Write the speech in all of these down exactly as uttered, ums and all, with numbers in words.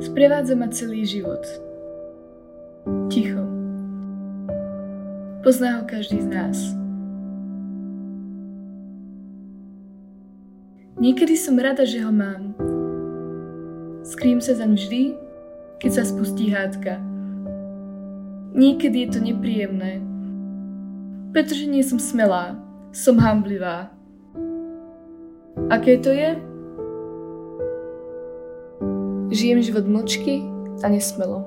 Sprevádza ma celý život. Ticho. Pozná ho každý z nás. Niekedy som rada, že ho mám. Skrým sa zaň vždy, keď sa spustí hádka. Niekedy je to nepríjemné, pretože nie som smelá, som hanblivá. Aké to je? Žijem život mlčky a nesmelo.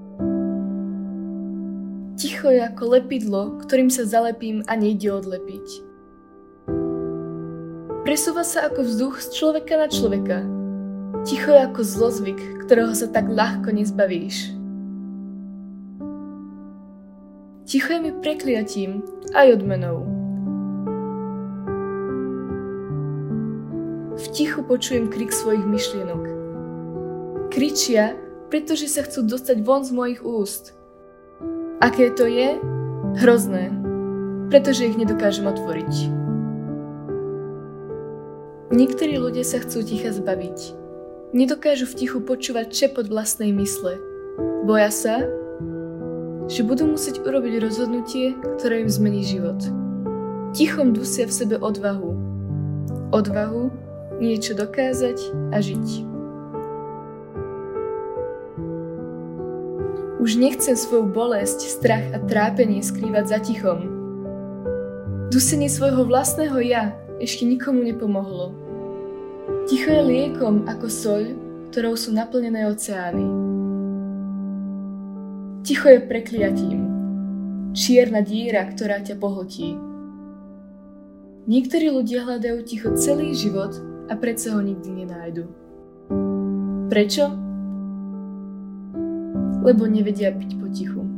Ticho je ako lepidlo, ktorým sa zalepím a nejde odlepiť. Presúva sa ako vzduch z človeka na človeka. Ticho je ako zlozvyk, ktorého sa tak ľahko nezbavíš. Ticho je mi prekliatím aj odmenou. V tichu počujem krik svojich myšlienok. Kričia, pretože sa chcú dostať von z mojich úst. Aké to je? Hrozné, pretože ich nedokážem otvoriť. Niektorí ľudia sa chcú ticha zbaviť. Nedokážu v tichu počúvať šepot vlastnej mysle. Boja sa, že budú musieť urobiť rozhodnutie, ktoré im zmení život. Tichom dusia v sebe odvahu. Odvahu niečo dokázať a žiť. Už nechcem svoju bolesť, strach a trápenie skrývať za tichom. Dusenie svojho vlastného ja ešte nikomu nepomohlo. Ticho je liekom ako soľ, ktorou sú naplnené oceány. Ticho je prekliatím. Čierna díra, ktorá ťa pohltí. Niektorí ľudia hľadajú ticho celý život a predsa ho nikdy nenájdu. Prečo? Lebo nevedia byť potichu.